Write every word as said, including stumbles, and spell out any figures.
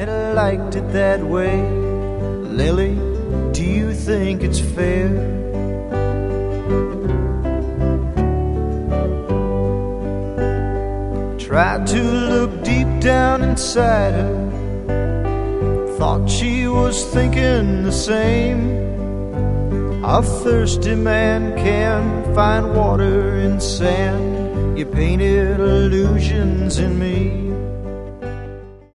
and I liked it that way. Lily, do you think it's fair? Tried to look deep down inside her, thought she was thinking the same. A thirsty man can find water in sand. You painted illusions in me.